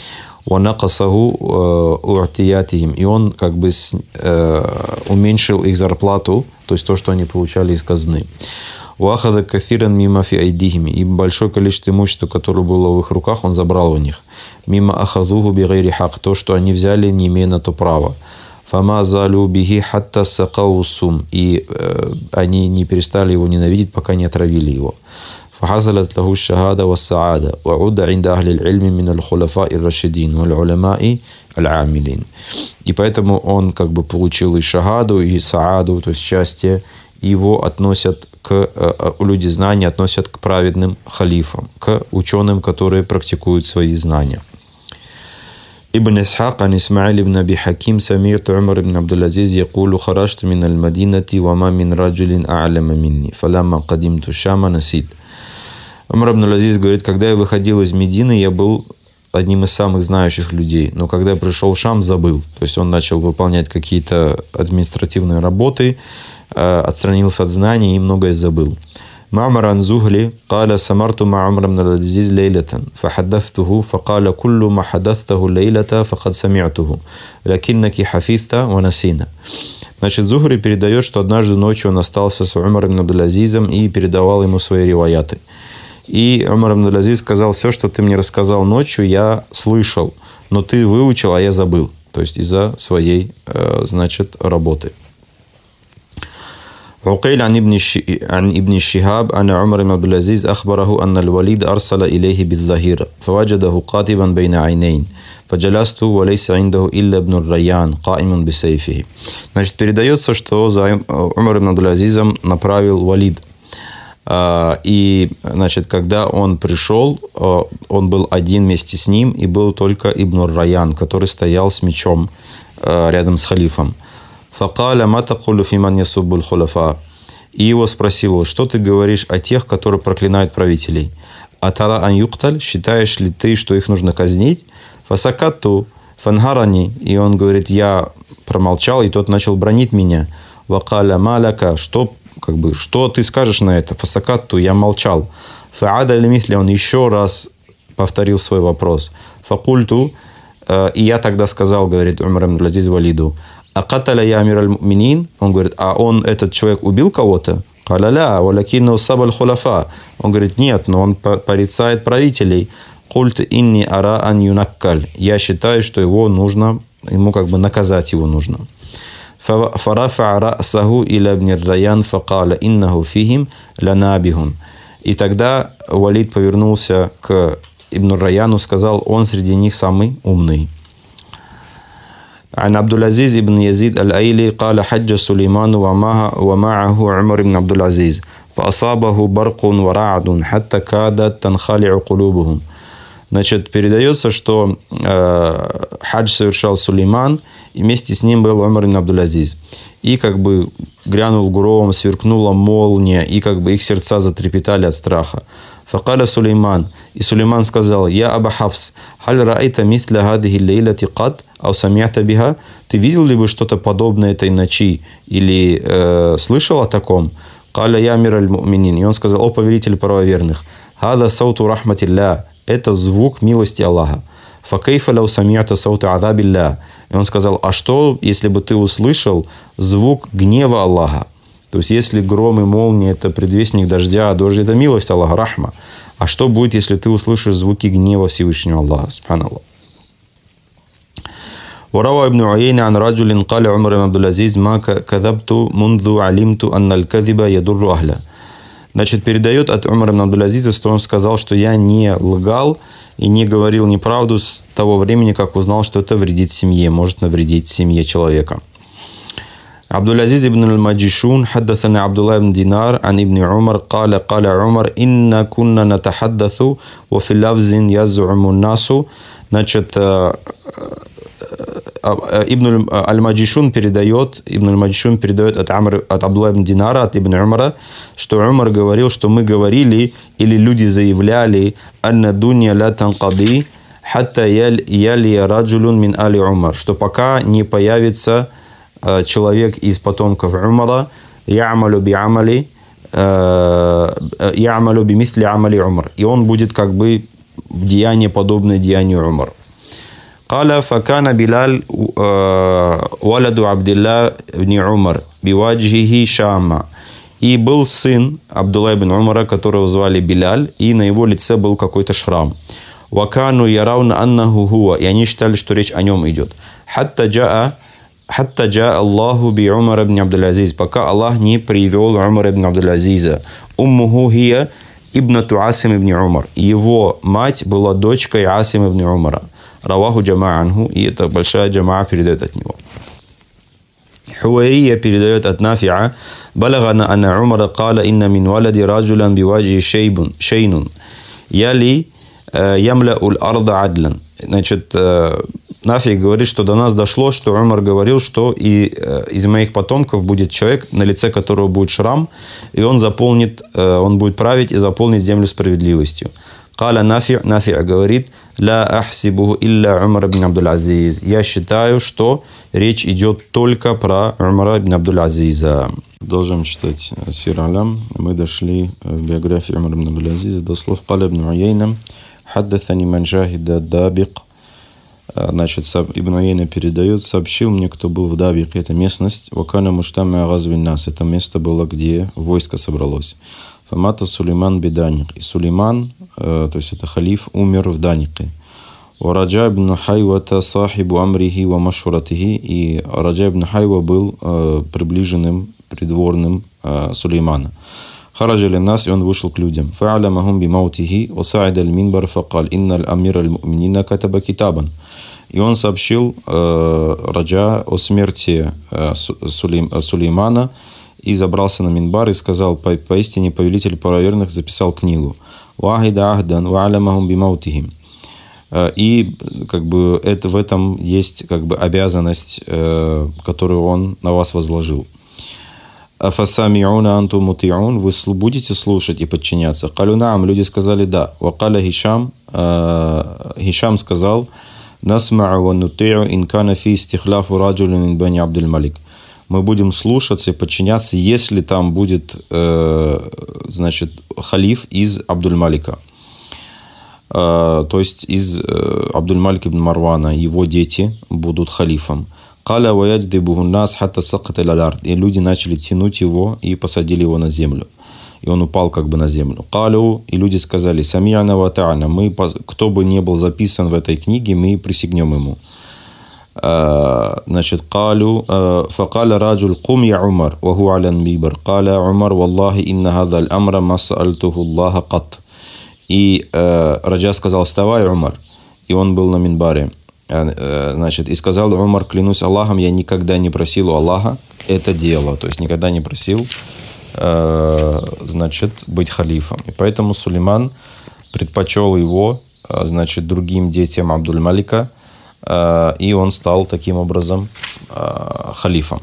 Ванакасаху у'тиятихим, и он как бы э, уменьшил их зарплату, то есть то, что они получали из казны. Уахада кафиран мимо фи айдихими, и большое количество имущества, которое было в их руках, он забрал у них. Мимо ахадуху бигайри хак, то, что они взяли, не имея на то права. Фама залю бихи хатта сакау сум, и э, они не перестали его ненавидеть, пока не отравили его. Фахазалат лаху шахада ва саада, ва уда инда ахли аль-ильми мин аль-хулафа ир-рашидин, ва аль-уламаи аль-амилин. И поэтому он как бы получил и шахаду, и сааду, то есть счастье. Его относят к, люди знания относят к праведным халифам, к ученым, которые практикуют свои знания. Ибн Исхак ан Исмаил ибн Аби Хаким самирт Умар ибн Абдул-Азиз якулу харашту мин аль-Мадинати ва ма мин раджулин а'ляма минни, фаламма кадимту Шама насид. Умар ибн Абдул-Азиз говорит, когда я выходил из Медины, я был одним из самых знающих людей, но когда я пришел в Шам, забыл. То есть он начал выполнять какие-то административные работы, отстранился от знаний и многое забыл. معمر عن زهري قال سمرت مع عمر بن العزيز ليلة فحدثته فقال كل ما حدثته الليلة فقد سمعته لكنك حفظت ونسينا. Значит, Зухри передает, что однажды ночью он остался с Умаром ибн Абдул-Азизом и передавал ему свои риваяты. И Умар ибн Абдул-Азиз сказал: все, что ты мне рассказал ночью, я слышал, но ты выучил, а я забыл. То есть из-за своей, значит, работы. وقيل عن ابن عن ابن الشهاب أن عمر بن عبد العزيز أخبره أن الوليد أرسل إليه بالظهيرة فوجده قاطبا بين عينين فجلست وليس عنده إلا ابن الريان قائم بسيفه. Значит, передается, что за Умар ибн Абдул-Азизом направил Валид. И, значит, когда он пришел, он был один вместе с ним, и был только ибн ар-Раян, который стоял с мечом рядом с халифом. Факаля матакулю фиман ясуббуль хуляфа. И его спросил: что ты говоришь о тех, которые проклинают правителей? Атара ан юкталь, считаешь ли ты, что их нужно казнить? Фасакатту фангарани. И он говорит: я промолчал, и тот начал бранить меня. «Вакаля маляка», что, как бы, что ты скажешь на это? «Фасакатту», я молчал. «Фаада лимитли», он еще раз повторил свой вопрос. «Факульту», и я тогда сказал, говорит Умар ибн Абдул-Азиз Валиду, «Акаталя я амир аль-муминин», он говорит, а он, этот человек, убил кого-то? «Каля-ля, валякинну сабаль хуляфа». Он говорит, нет, но он порицает правителей. «Культ инни ара ан юнаккаль». Я считаю, что его нужно, ему как бы наказать его нужно. «Фарафа ра'саху иля ибн ар-Райян факаля иннаху фихим ланабихун». И тогда Валид повернулся к Ибн ар-Райяну, сказал, он среди них самый умный. عن عبد العزيز ابن يزيد الأيلي قال حج سليمان ومعه عمر بن عبد العزيز فأصابه برق ورعد حتى كادت تنخلع قلوبهم. Значит, передается, что э, хадж совершал Сулейман, и вместе с ним был Умар ибн Абдул-Азиз. И как бы грянул гром, сверкнула молния, и как бы их сердца затрепетали от страха. Факаля Сулейман. И Сулейман сказал, «Я Аба Хафс, халь раайта митля гадихи лейлати кад, ау самята биха?» Ты видел ли бы что-то подобное этой ночи или э, слышал о таком? Каля я амир аль-муминин. И он сказал, о повелитель правоверных, «Хада сауту рахматилля». Это звук милости Аллаха. «Факейфа ляу самията сауту адабилля». И он сказал, а что, если бы ты услышал звук гнева Аллаха? То есть, если гром и молния – это предвестник дождя, а дождь – это милость Аллаха, рахма. А что будет, если ты услышишь звуки гнева Всевышнего Аллаха? Субханаллах. وروى ابن عيينة عن رجل قال عمر بن عبد العزيز ما كذبت منذ علمت أن الكذب يضر أهله. Значит, передает от Умара ибн Абдул-Азиза, что он сказал, что я не лгал и не говорил неправду с того времени, как узнал, что это вредит семье, может навредить семье человека. Абдул-Азиз ибн аль-Маджишун حدثنا عبد الله بن دينار عن ابن عمر قال قال عمر إن كنا نتحدث وفي لفظ يزعم الناس. Значит, Ибн аль-Маджишун передает, Ибн аль-Маджишун передает от, Амр, от Абдулла ибн Динара, от Ибн Умара, что Умар говорил, что мы говорили, или люди заявляли, «Анна дунья ля танкади, хатта яли раджулун мин али Умар», что пока не появится человек из потомков Умара, «Я'малу би амали, я'малу би мисли амали Умар», и он будет как бы деяние, подобное деянию Умара. قال فكان بلال ولد عبد الله بن عمر بوجهه شامة. И был сын Абдулла ибн Умара, которого звали Биляль, и на его лице был какой-то шрам. وكانوا يرون أنه هو, и они считали, что речь о нем идет. حتى جاء حتى جاء الله بعمر بن عبد العزيز, пока Аллах не привел Умара ибн Абдул-Азиза. أمه هي ابنة عاصم ибн Умар. Его мать была дочкой Асим ибн Умара. Раваху джама анху, и это большая джама передает от него. Хуайрия передает от Нафиа, балагана анна Умара кала инна мин валади раджулян биваджи шейнун, яли ямля уль арда адлан. Значит, Нафи говорит, что до нас дошло, что Умар говорил, что и из моих потомков будет человек, на лице которого будет шрам, и он заполнит, он будет править и заполнит землю справедливостью. Каля Нафи, Нафи говорит, ля ахсибуху илля Умар ибн Абдул-Азиз. Я считаю, что речь идет только про Умара ибн Абдул-Азиза. Продолжаем читать Сир Алям. Мы дошли в биографии Умара ибн Абдул-Азиза до слов Каля ибн Уяйна. Хаддатани ман шахида дабик. Значит, Ибн Уяйна передает, сообщил мне, кто был в Дабик. Это местность. Вакана муштама газвин нас. Это место было, где войско собралось. Фамата Сулейман биданик. И Сулейман, то есть это халиф, умер в Данике. Раджа ибн Хайвата сахибу амрихи ва машуратихи. И Раджа ибн Хайва был приближенным, придворным Сулеймана. Хараджали нас, и он вышел к людям. Фа'алямахум бимаутихи, оса'ида аль-минбар, факаль, инна аль-амир аль-муминина катаба китабан. И он сообщил э, Раджа о смерти э, Сулейм, Сулеймана, и забрался на минбар и сказал, по, поистине повелитель правоверных записал книгу. Вахида ахдан ва'алямахум бимаутихим. И как бы это, в этом есть как бы обязанность, э, которую он на вас возложил. Афасамиуна анту мутиун, вы будете слушать и подчиняться? Калюнаам, люди сказали да. Вакаля Хишам, Хишам сказал, насма'у ва нути'у ин кана фи истихлафу раджулин мин бани Абдуль-Малик. Мы будем слушаться и подчиняться, если там будет, э, значит, халиф из Абдуль-Малика. Э, то есть из э, Абдуль-Малик ибн Марвана, его дети будут халифом. Каля ва ядждибуху нас хатта саката иля аль-ард. И люди начали тянуть его и посадили его на землю. И он упал как бы на землю. Калю, и люди сказали, сами'на ва та'на, мы, кто бы не был записан в этой книге, мы присягнем ему. Значит, калю, факаля раджуль кум я Умар, ва ху аля мибар. Каля Умар, валлахи инна хада аль-амра ма са'альтуху Аллаха кат. И Раджа сказал, вставай, Умар. И он был на минбаре. Значит, и сказал Умар, клянусь Аллахом, я никогда не просил у Аллаха это дело. То есть, никогда не просил, значит, быть халифом. И поэтому Сулейман предпочел его, значит, другим детям Абдуль-Малика, и он стал таким образом халифом.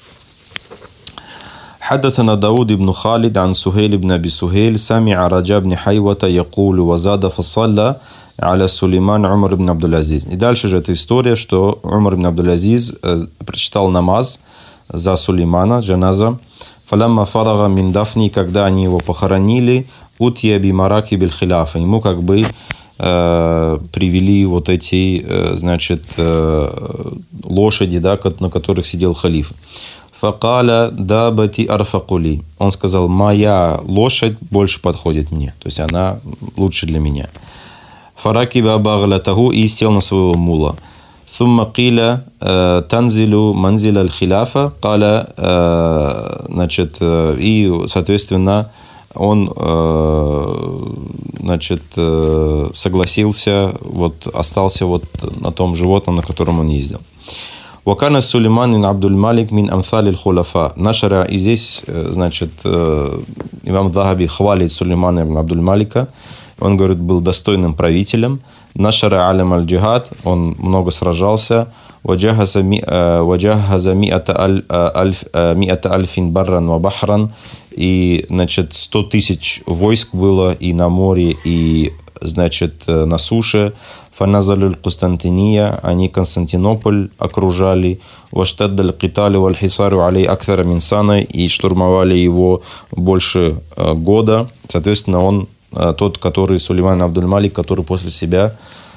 حدثنا داود بن خالد عن سهيل بن أبي سهيل سمع رجاء بن حيوة يقول وزاد فصلى على سليمان عمر بن عبد العزيز. И дальше же эта история, что Умар ибн Абдуль-Азиз прочитал намаз за Сулеймана, джаназа. فلما فرغ من دفنه, когда они его похоронили, утия бимараки биль хиляфа, ему как бы э, привели вот эти, э, значит, э, лошади, да, на которых сидел халиф. Факаля дабати арфакули, он сказал, моя лошадь больше подходит мне, то есть она лучше для меня. Фараки бабаглатаху, и сел на своего мула. ثم قيل تنزل منزل الخلافة قال, значит, и, соответственно, он, значит, согласился, вот, остался вот на том животном, на котором он ездил. وكان سليمان بن عبد الملك من أمثال الخلفاء. Нашара, и здесь, значит, имам Захаби хвалит Сулеймана ибн Абдуль-Малика. Он, говорит, был достойным правителем. Нашара алям аль-джихад, он много сражался. Ваджахаза миата альфин барран ва бахран. И, значит, сто тысяч войск было и на море, и, значит, на суше. Фаназалюль Кустантиния, они Константинополь окружали. Ваштаддаль китали валь хисару алей акthара мин сана, и штурмовали его больше года. Соответственно, он тот, который Сулейман Абдуль-Малик, который после себя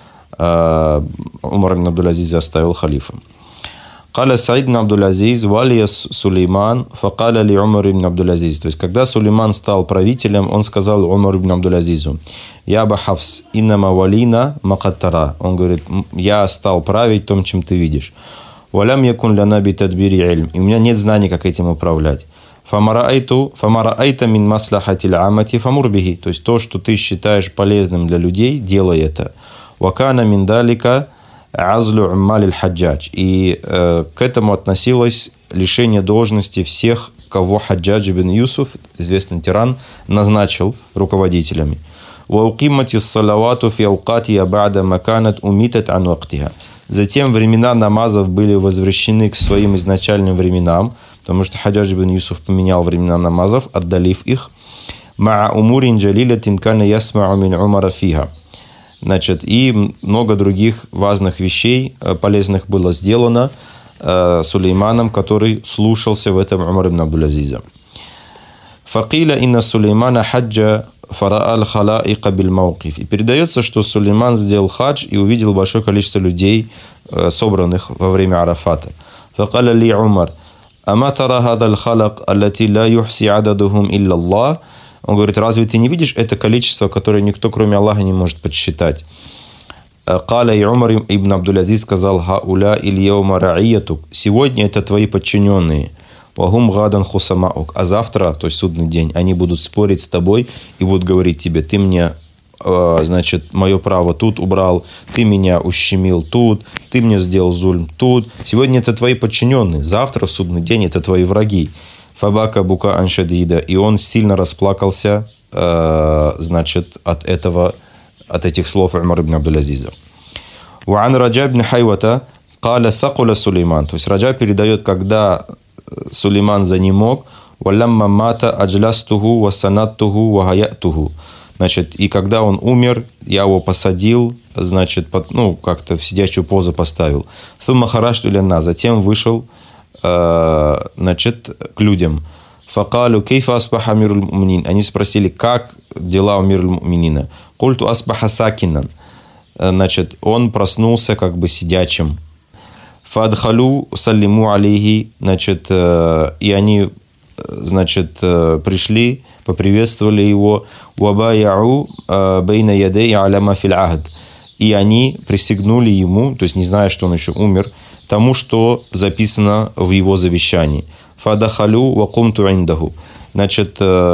э, Умар ибн Абдуль-Азиз оставил халифом. Каля Саид ибн Абдуль-Азиз, валия Сулейман, факаля ли Умар ибн Абдуль-Азиз. То есть, когда Сулейман стал правителем, он сказал Умар ибн Абдуль-Азизу, я ба Хафс, иннама валина макаттара. Он говорит, я стал править том, чем ты видишь. Валям якун ляна би тадбири ильм. И у меня нет знаний, как этим управлять. Фамараайту, фамараайта мин маслахатиль амати фамурбихи. То есть то, что ты считаешь полезным для людей, делай это. Вакана мин далика азлу уммалиль хаджадж. И э, к этому относилось лишение должности всех, кого Хаджадж ибн Юсуф, известный тиран, назначил руководителями. Ваукимати салавату фи аукатия ба'да маканат умитат ан вактиха. Затем времена намазов были возвращены к своим изначальным временам, потому что Хаджадж ибн Юсуф поменял времена намазов, отдалив их. Ма'a умурин джалилятин кана ясмa'у мин Умара фиха. Значит, и много других важных вещей, полезных, было сделано э, Сулейманом, который слушался в этом Умар ибн Абдуль-Азиза. Факиля инна Сулеймана хаджа фара'аль халаика биль мауқиф. И передается, что Сулейман сделал хадж и увидел большое количество людей, э, собранных во время Арафата. Факаля ли Умар, ама тара хадаль халак, аллати ла юхси ададухум илля Аллах. Он говорит, разве ты не видишь это количество, которое никто, кроме Аллаха, не может подсчитать? Каля и Умар ибн Абдуль-Азиз сказал, хауля иль яума ра'iятук. Сегодня это твои подчиненные. Вагум гадан хусамаук. А завтра, то есть судный день, они будут спорить с тобой и будут говорить тебе, ты мне, значит, мое право тут убрал, ты меня ущемил тут, ты мне сделал зульм тут. Сегодня это твои подчиненные, завтра, судный день, это твои враги. Фабака бука аншадида. И он сильно расплакался, значит, от этого, от этих слов Умар ибн Абдуль-Азиза. Ва'ан Раджа ибн Хайвата каля thaqula Сулейман. То есть Раджа передает, когда Сулейман занемог, валямма мата аджластуху васанаттуху вахаятуху. Значит, и когда он умер, я его посадил, значит, под, ну, как-то в сидячую позу поставил. Thumma харашту лянна. Затем вышел, э, значит, к людям. Факалу кейфа асбаха амируль муминин. Они спросили, как дела у амируль муминина. Культу асбаха сакинан. Значит, он проснулся как бы сидячим. Фадхалу саллиму алейхи. Значит, э, и они, значит, э, пришли, поприветствовали его. Вабаяу бейна ядей аляма фил ахд. И они присягнули ему, то есть не зная, что он еще умер, тому, что записано в его завещании. Фадахалю вакумту индаху. Значит,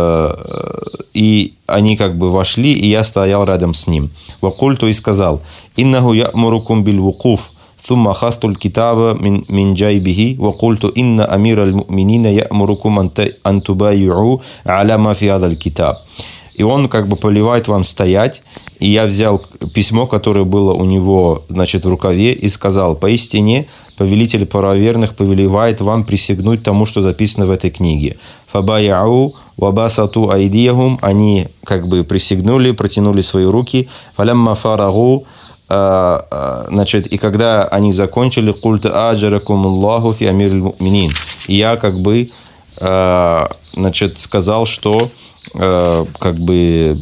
и они как бы вошли, и я стоял рядом с ним. Вакульту и сказал: «Иннаху я'мурукум бил вукуф». ثم أخذت الكتاب من من جيبه وقلت إن أمير المؤمنين يأمركم أن تبايعوا على ما في هذا الكتاب. И он как бы повелевает вам стоять. И я взял письмо, которое было у него, значит, в рукаве, и сказал: поистине повелитель правоверных повелевает вам присягнуть тому, что записано в этой книге. Фабаяу вабасату айдияхум. Они как бы присягнули, протянули свои руки. Фалямма фарагу. Значит, и когда они закончили, культа аджаракум Аллаху фи амириль муминин. И я как бы, значит, сказал, что как бы,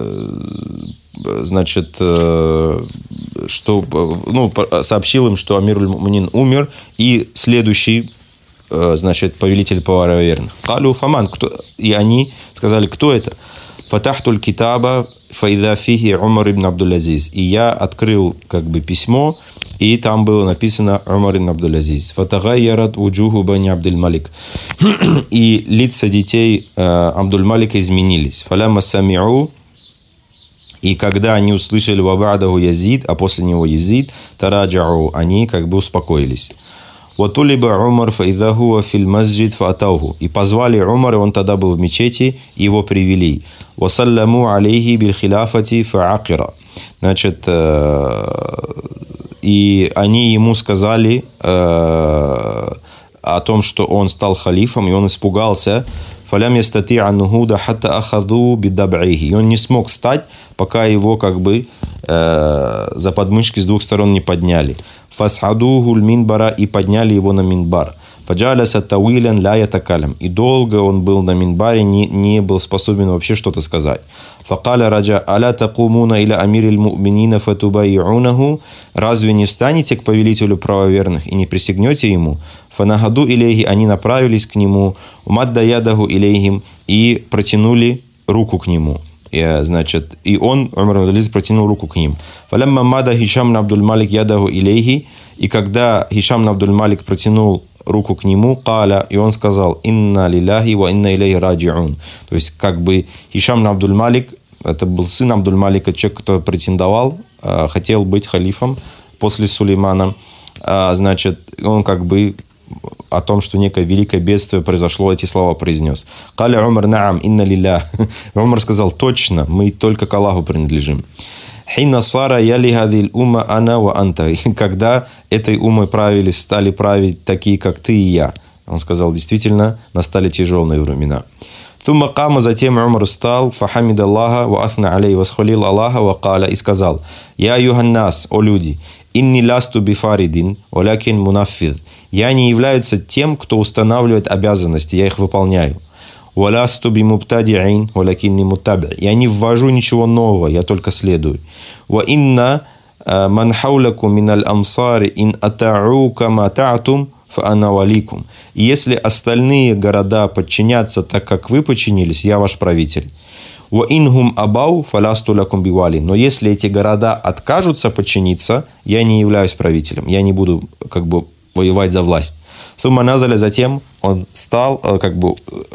значит, что, ну, сообщил им, что амируль муминин умер, и следующий, значит, повелитель правоверных. Калю фаман. И они сказали: кто это? Фатахтуль китаба файда фихи Умар ибн Абдул-Азиз. И я открыл как бы письмо, и там было написано Умар ибн Абдул-Азиз. Фатагайярат уджуху бани Абдуль-Малик. И лица детей э, Абдуль-Малика изменились. Фалямма сами'у. И когда они услышали вабадаху Язид, а после него Язид, тараджау, они как бы успокоились. Ватулиба Умар фаидаху фил масджид фатауху. И позвали Умара, он тогда был в мечети, его привели. Васалламу алейхи биль хиляфати фаакира. Значит, и они ему сказали о том, что он стал халифом, и он испугался. Фалям ястати аннухуда хатта ахаду бидаб'ихи. И он не смог встать, пока его как бы за подмышки с двух сторон не подняли. Фасхадуху минбара, и подняли его на минбар. Фаджаляса тауилян ля ятакалям. И долго он был на минбаре, не, не был способен вообще что-то сказать. Факаля раджа аля такумуна иля амириль муминина фатубайюнаху. Разве не встанете к повелителю правоверных и не присягнете ему? Фанагаду илейхи, они направились к нему. Умадда ядаху илейхим, и протянули руку к нему. И, значит, и он, Умар ибн Абдул-Азиз, протянул руку к ним. Фалямма мада Хишам ибн Абдуль-Малик ядаху илейхи. И когда Хишам ибн Абдуль-Малик протянул руку к нему, каля, и он сказал: инна лилляхи ва инна илейхи раджиун. То есть, как бы Хишам ибн Абдуль-Малик, это был сын Абдуль-Малика, человек, который претендовал, хотел быть халифом после Сулеймана. Значит, он как бы о том, что некое великое бедствие произошло, эти слова произнес. Каля Умар наам инна лиллях. Умар сказал: точно, мы только к Аллаху принадлежим. Хина сара яли хадиль ума ана ва анта. Когда этой умой правили, стали править такие, как ты и я. Он сказал: действительно, настали тяжелые времена. Тумма кама, затем Умар встал, фахамид Аллаха ва асна алей, восхвалил Аллаха, ва каля, и сказал: я юханнас, о люди, инни ласту бифаридин, олякин мунаффид. Я не являюсь тем, кто устанавливает обязанности, я их выполняю. «Валасту би мубтади'ин, валякинни муттаби'». Я не ввожу ничего нового, я только следую. «Ва инна ман хаулакум миналь амсари ин ата'ука ма та'тум фа ана валикум». И если остальные города подчинятся так, как вы подчинились, я ваш правитель. «Ва инхум абау фаласту лакум бивали». Но если эти города откажутся подчиниться, я не являюсь правителем, я не буду как бы воевать за власть. Сумма назаля, затем он стал, как бы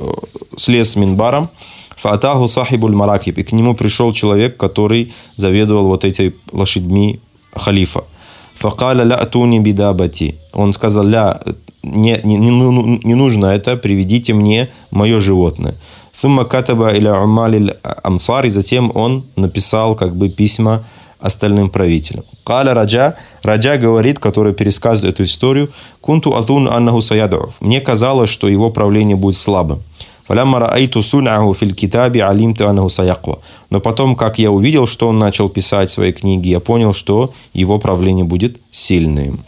слез с минбаром. Фаатаху сахибуль маракиб. И к нему пришел человек, который заведовал вот этими лошадьми халифа. Факаля ля атуни бидабати. Он сказал: ля, не, не, не, не нужно это, приведите мне мое животное. Сумма катаба иля умалиль амсар. И затем он написал как бы письма остальным правителям. Каля Раджа, Раджа говорит, который пересказывает эту историю: «Кунту азун аннаху саядуф». Мне казалось, что его правление будет слабым. فَلَمَّا رَأَيْتُ سُنْعَهُ فِي الْكِتَابِ عَلِمْتُ أَنَّهُ سَيَقْوَى. Но потом, как я увидел, что он начал писать свои книги, я понял, что его правление будет сильным.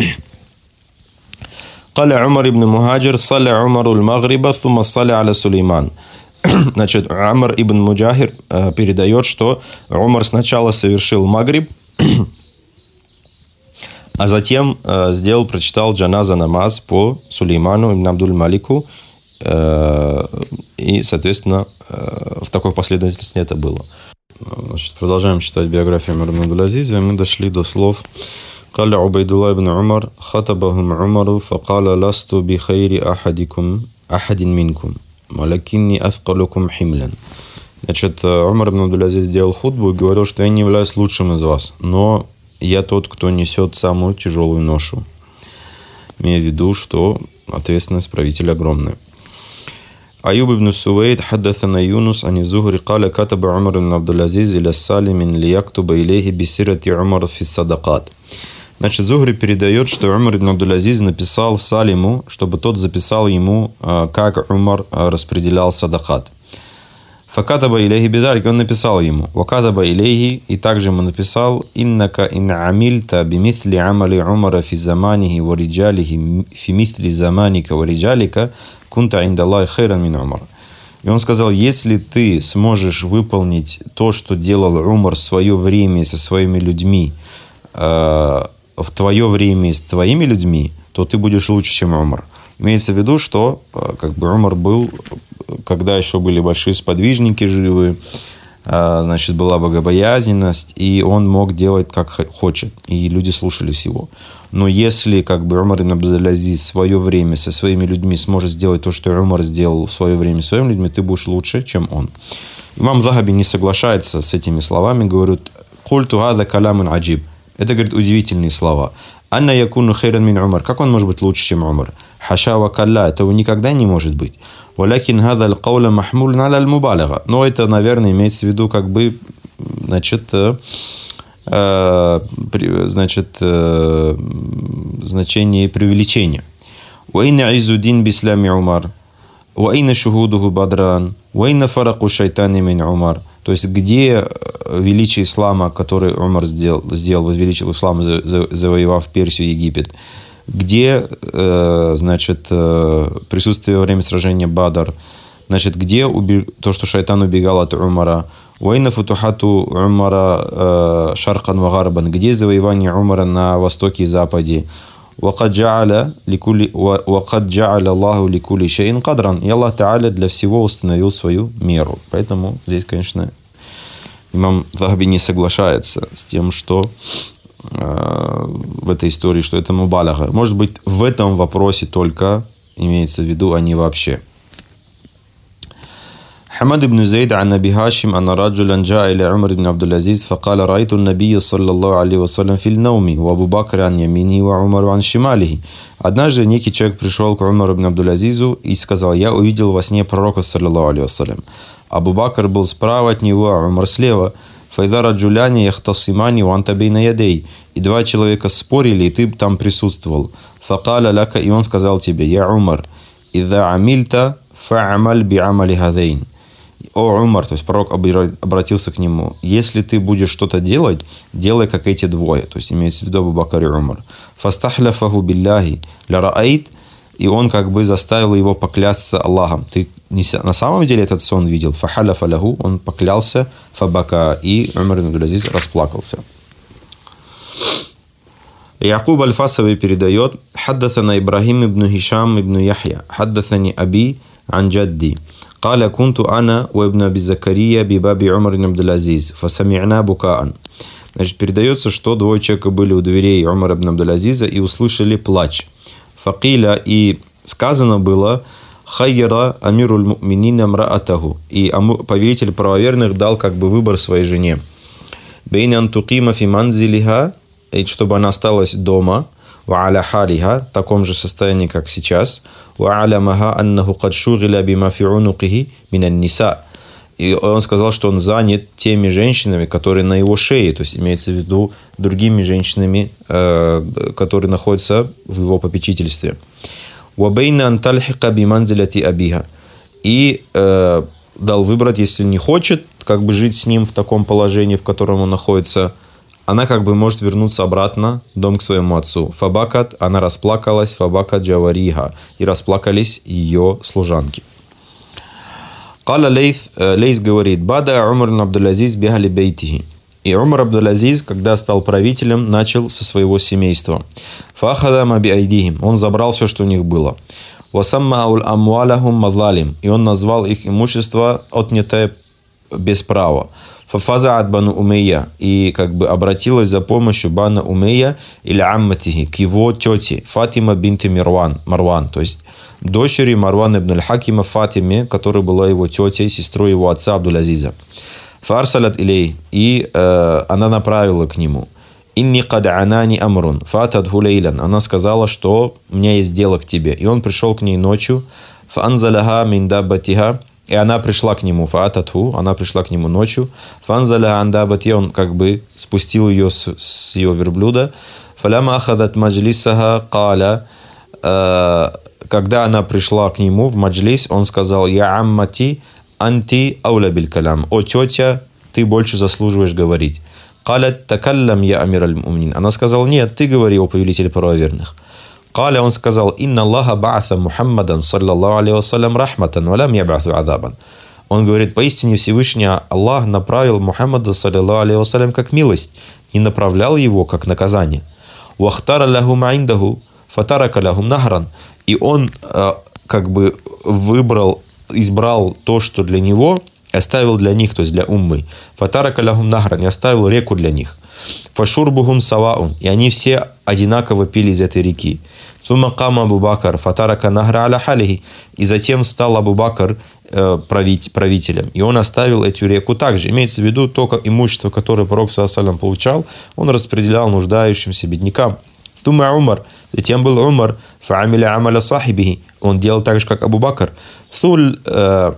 قال عمر ибн Мухаджир صلى عمر المغرب ثم صلى على سليمان. Значит, Умар ибн Муджахир передает, что Умар сначала совершил магриб, а затем сделал, прочитал джаназа намаз по Сулейману ибн Абдуль-Малику, и, соответственно, в такой последовательности это было. Значит, продолжаем читать биографию Умара ибн Абдул-Азиза, и мы дошли до слов قال عبيد الله بن عمر خطبهم عمر فقال لست بخير أحدكم أحد منكم ولكني أثقلكم حملا. Значит, Умар ибн Абдул-Азиз сделал хутбу и говорил, что я не являюсь лучшим из вас, но я тот, кто несет самую тяжелую ношу. Имея в виду, что ответственность правителя огромная. أيوب بن سويد حدثنا يونس عن الزهري قال كتب عمر بن عبد العزيز إلى السالم ليكتب إليه بسيرة عمر في الصدقات. Значит, Зухри передает, что Умар ибн Абдул-Азиз написал Салиму, чтобы тот записал ему, как Умар распределял садакат. Факатаба илейхи бидарик, он написал ему. Вакатаба илейхи, и также ему написал, иннака ин амильта бимисли амали Умара фи заманихи ва риджалихи фи мисли заманика ва риджалика кунта индаллахи хайран мин Умар. И он сказал, если ты сможешь выполнить то, что делал Умар в свое время со своими людьми, в твое время с твоими людьми, то ты будешь лучше, чем Умар. Имеется в виду, что как бы Умар был, когда еще были большие сподвижники живы, значит, была богобоязненность, и он мог делать как хочет, и люди слушались его. Но если как бы Умар ибн Абдул-Азиз в свое время со своими людьми сможет сделать то, что Умар сделал в свое время со своими людьми, ты будешь лучше, чем он. Имам Захаби не соглашается с этими словами, говорит, «Культу гада калямун аджиб». Это, говорит, удивительные слова. «Анна якуну хайран мин Умар». Как он может быть лучше, чем Умар? «Хаша ва калла». Этого никогда не может быть. «Валякин гада аль-кауля махмулн аля аль-мубалага». Но это, наверное, имеется в виду, как бы, значит, э, значит э, значение преувеличения. «Вайна изудин бислами Умар». «Вайна шухудуху бадран». «Вайна фараку шайтани мин Умар». То есть, где величие ислама, который Умар сделал, сделал возвеличил ислам, завоевав Персию и Египет? Где, значит, присутствие во время сражения Бадр? Значит, где то, что шайтан убегал от Умара? «Вайна футухату Умара шаркан ва гарбан». Где завоевание Умара на востоке и западе? «Вакад джа'аля Аллаху ликули шейин кадран». И Аллах Та'аля для всего установил свою меру. Поэтому здесь, конечно, имам Захаби не соглашается с тем, что э, в этой истории, что это мубалага. Может быть, в этом вопросе только имеется в виду, а не вообще. حمد بن زيد عن أبي هاشم أن رجلا جاء إلى عمر بن عبد العزيز فقال رأيت النبي صلى الله عليه وسلم في النوم وأبو بكر عن يمينه وعمر عن شماله. Однажды некий человек пришел к Умару ибн Абдул-Азизу и сказал, я увидел во сне пророка, саллаллаху алейхи вассалям. Абу Бакр был справа от него, а Умар слева. Файда раджуляни яхтасимани ванта бейна ядей. И два человека спорили, и ты там присутствовал. Факаля ляка, и он сказал тебе, я Умар, ида амильта фа'амаль би'амали хадейн. О, Умар, то есть пророк обратился к нему, если ты будешь что-то делать, делай как эти двое, то есть имеется в виду Абу Бакр и Умар. Фастахляфаху билляхи лярааид, и он как бы заставил его поклясться Аллахом. Ты на самом деле этот сон видел? Фахаляфа лаху, он поклялся, фабака, и Умар ибн Абдул-Азиз расплакался. Якуб аль-Фасави передает, حدثنا Ибрахим ибн Хишам ибн Яхья, حدثني أبي عن جدي. قال كنت أنا وابن أبي زكريا بباب عمر بن عبد العزيز فسمعنا بكاء. Значит, передается, что двое человека были у дверей Умара ибн Абдул-Азиза и услышали плач. Факиля, и сказано было, хайяра амируль му'минина мраатаху, и повелитель правоверных дал как бы выбор своей жене. Бейна антукима фи манзилиха, чтобы она осталась дома, ва аля халиха, в таком же состоянии, как сейчас, ва алямаха аннаху кад шугиля бима фи унукихи минан ниса. И он сказал, что он занят теми женщинами, которые на его шее, то есть имеется в виду другими женщинами, которые находятся в его попечительстве. Ва бейна антальхика биманзиляти абиха. и э, дал выбрать, если не хочет как бы жить с ним в таком положении, в котором он находится, она как бы может вернуться обратно в дом к своему отцу. Фабакат, она расплакалась, фабакат джавариха, и расплакались ее служанки. Каля Лейс, Лейс говорит, бада Умар ибн Абдул-Азиз бихали бейтихи. И Умар Абдул-Азиз, когда стал правителем, начал со своего семейства. Фахада маби айдихим, он забрал все, что у них было. Васаммаул амвалахум мазалим, и он назвал их имущество отнятое без права. Фафазаат бану Умейя, и как бы обратилась за помощью бана Умейя или амматихи, к его тете Фатима бинты Марван, Марван, то есть дочери Марван ибн аль-Хакима Фатиме, которая была его тетей, сестрой его отца Абдул-Азиза. Фарсалят илей, и э, она направила к нему. Инни кад анани амрун, фатадху лейлан. Она сказала, что у меня есть дело к тебе. И он пришел к ней ночью. Фанзаляха мин даббатиха, и она пришла к нему. Фатадху, она пришла к нему ночью. Фанзаляха ан даббати, он как бы спустил ее с, с ее верблюда. Фаляма ахадат маджлисаха каля, когда она пришла к нему в маджлис, он сказал: я аммати анти ауля биль калям. О, тетя, ты больше заслуживаешь говорить. Калят такаллам я амир аль-мумнин. Она сказала: нет, ты говори, о повелитель правоверных. Каля, он сказал: инна Аллаха ба'атha Мухаммадан саллаллаху алейхи вассалям рахматан валям яб'ату азабан. Он говорит: поистине Всевышний Аллах направил Мухаммада саллаллаху алейхи вассалям как милость, не направлял его как наказание. Вахтара лахум айндаху фатарака лахум нахран. И он как бы выбрал, избрал то, что для него, оставил для них, то есть для уммы. Фатарака лахум нахран, и оставил реку для них. Фашурбухум саваун, и они все одинаково пили из этой реки. Суммакама Абу Бакр фатарака нахра аля халихи, и затем стал Абу Бакр э, правителем, и он оставил эту реку также. Имеется в виду только имущество, которое пророк саллаллаху алейхи ва саллям получал, он распределял нуждающимся беднякам. Сумма Умар, затем был Умар, фа'амиля амаля сахибихи, он делал так же, как Абу Бакр. Суль э,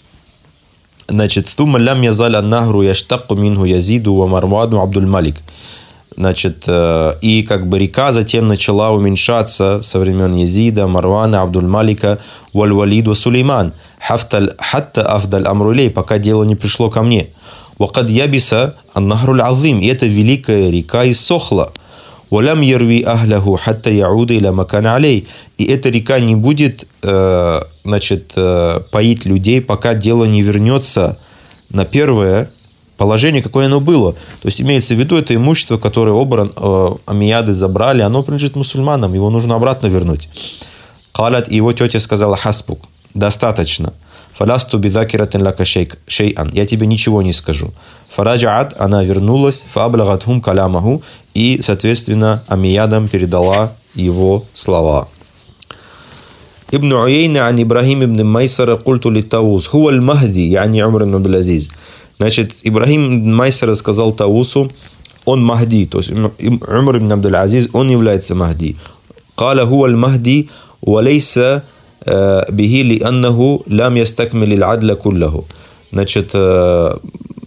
Значит, «Thumma лям язаль ан-нахру яштакку минху Язиду ва Марвану Абдуль-Малик». Значит, и как бы река затем начала уменьшаться со времен Язида, Марвана, Абдуль-Малика, валь-Валид ва Сулейман, хатта афдаль амрулей, пока дело не пришло ко мне. «Вакад ябиса ан-нахру аль-азим», и эта великая река иссохла. «Валям ярви ахляху хатта яуда иля макан алей», и эта река не будет э, значит, э, поить людей, пока дело не вернется на первое положение, какое оно было. То есть имеется в виду это имущество, которое оба э, амияды забрали, оно принадлежит мусульманам, его нужно обратно вернуть. Калят, и его тетя сказала: хаспук, достаточно. Фалясту бидакиратин лака шей'ан, я тебе ничего не скажу. Фараджаат, она вернулась, фаблагатхум калямаху, и, соответственно, амиядам передала его слова. Ибн Уяйна ан Ибрахим ибн Майсара культу ли Тауз, хуа аль-Махди, яни Умар ибн Абдул-Азиз. Значит, Ибрахим ибн Майсара сказал Таусу: он Махди, то есть Умар ибн Абдул-Азиз, он является Махди. Каля хуа аль-Махди, валейса бихи ли аннаху лям ястакмили аль-адля куллаху. Значит, но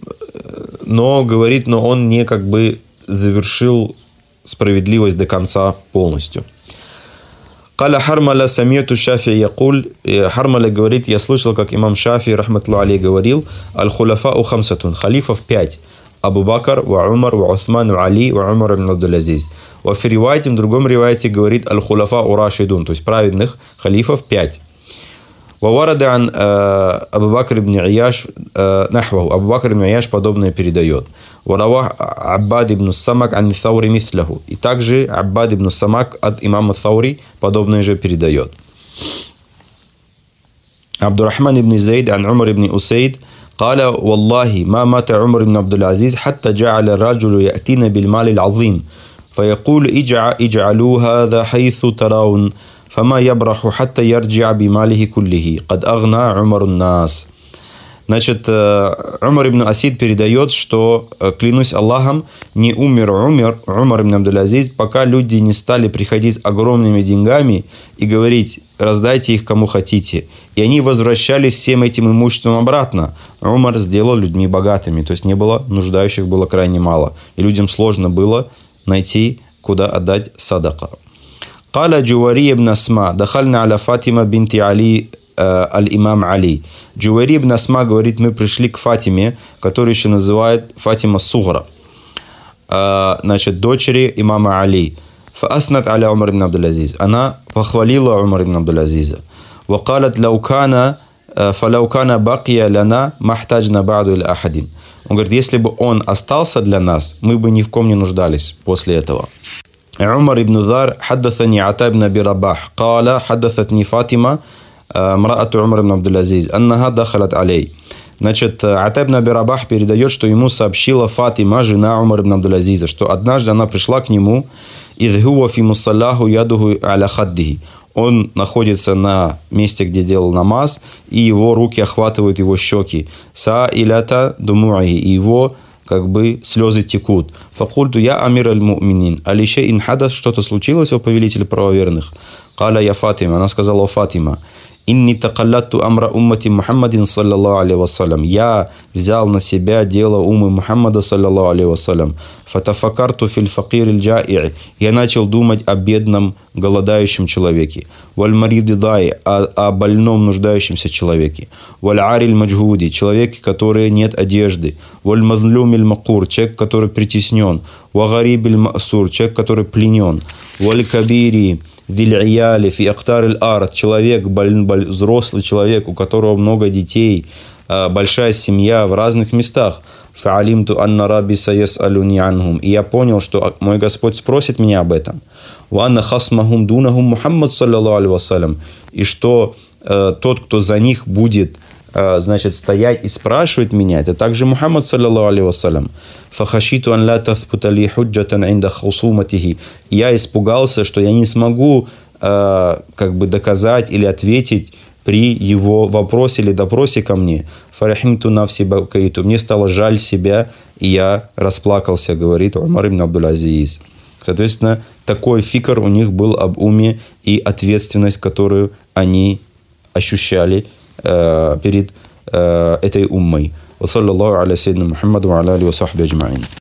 говорит, но он не как бы завершил справедливость до конца полностью. Каля Хармаля самияту Шафи якуль, Хармаля говорит: я слышал, как имам Шафи рахматуллахи алейхи говорил: аль-хуляфау хамсатун, халифов пять. Абу Бакр, ва Умар, ва Усман, ва Али, ва Умар ибн Абдул-Азиз. Во в ривайте, в другом ривайте говорит: аль-хуляфау рашидун, то есть праведных халифов пять. Ва варада ан Абу Бакр ибн Ияш нахваху, Абу Бакр ибн Ияш подобное передает. Ва равах Аббад ибн Самак ан Thawri мисляху, и также Аббад ибн Самак от имама Thawri подобное же передает. Абдуррахман ибн Зайд ан Умар ибн Усейд قال والله ما مات عمر بن عبد العزيز حتى جعل الرجل يأتينا بالمال العظيم فيقول اجع اجعلوا هذا حيث ترون فما يبرح حتى يرجع بماله كله قد أغنى عمر الناس. Значит, Умар ибн Асид передает, что, клянусь Аллахом, не умер Умар, Умар ибн Абдул-Азиз, пока люди не стали приходить с огромными деньгами и говорить: раздайте их кому хотите. И они возвращались всем этим имуществом обратно. Умар сделал людьми богатыми, то есть не было нуждающих, было крайне мало. И людям сложно было найти, куда отдать садака. Каля Джувари ибн Асма, дахальна аля Фатима бинти Али аль-имам Али. Джувайри ибн Асма говорит, мы пришли к Фатиме, которую еще называют Фатима Сугра, значит, дочери имама Али. Фааснат аля Умар ибн Абдул-Азиз. Она похвалила Умар ибн Абдул-Азиза. Вакалат лаукана фалаукана бакия ляна махтаджна ба'ду иль ахадин. Он говорит, если бы он остался для нас, мы бы ни в ком не нуждались после этого. عمر بن ذار حدثني عطاء بن أبي رباح قال حدثتني فاطمة امرأة عمر بن عبد العزيز أنها دخلت عليه. Значит, Ата ибн Аби Рабах передает, что ему сообщила Фатима, жена Умар ибн Абдул-Азиза, что однажды она пришла к нему, إذ هو في مصلاه يده على خده. Он находится на месте, где делал намаз, и его руки охватывают его щеки. Са'илата думу'и, и его как бы слезы текут. Факульту я амир аль-му'минин. Алише ин хадас, что-то случилось, о повелитель правоверных. Каля я Фатима. Она сказала, о Фатима. Инни такаллатту амра уммати Мухаммадин саллаллаху алейхи вассалям. Я взял на себя дело уммы Мухаммада саллаллаху алейхи вассалям. Фатафакарту фил факир иль-джа'i. Я начал думать о бедном, голодающем человеке. Валь мариди дай, о больном, нуждающемся человеке. Валь ариль маджгуди, человеке, который нет одежды. Валь мазлюмиль макур, человек, который притеснен. Вагарибиль масур, человек, который пленен. Валь кабири виль-ияли фи актар иль-ард, человек, взрослый человек, у которого много детей, большая семья в разных местах. Фа'алимту анна раби саяс'алуни анхум. И я понял, что мой Господь спросит меня об этом. Ва анна хасмахум дунахум Мухаммад саллаллаху алейхи вассалям. И что э, тот, кто за них будет э, значит, стоять и спрашивать меня, это также Мухаммад саллаллаху алейхи вассалям. Фахашиту ан ла таthbuta ли худжатан инда хусуматихи. Я испугался, что я не смогу э, как бы доказать или ответить при его вопросе или допросе ко мне. Фарахимту нафси бакаиту. Мне стало жаль себя, и я расплакался, говорит Умар ибн Абдул-Азиз. Соответственно, такой фикр у них был об уме и ответственность, которую они ощущали э, перед э, этой уммой. Ва саллаллаху аля сайидина Мухаммаду ва аля алихи ва сахби аджмаин.